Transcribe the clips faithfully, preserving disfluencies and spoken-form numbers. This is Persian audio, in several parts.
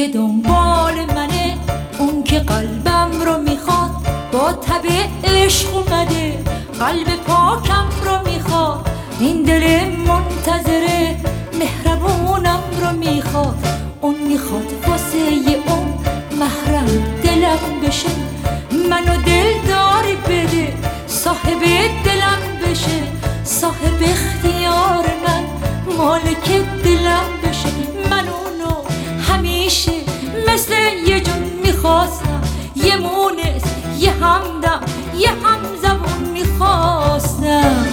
که دنبال منه، اون که قلبم رو میخواد، با تب عشق اومده قلب پاکم رو میخواد. این دل منتظره مهربونم رو میخواد، اون میخواد واسه اون محرم دلم بشه، منو دلداری بده صاحب دلم بشه، صاحب اختیار من مالک دلم بشه. من اونو همیشه مثل یه جون میخواستم، یه مونس یه همدم یه همزبون میخواستم.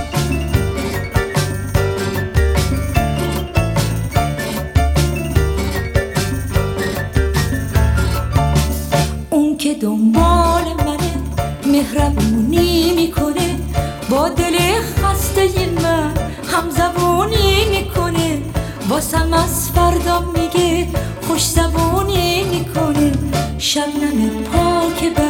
اون که دنبال منه مهربونی میکنه، با دل خسته من همزبونی میکنه، واسم از فردا میگه خوش زبونی میکنه. شبنم پاک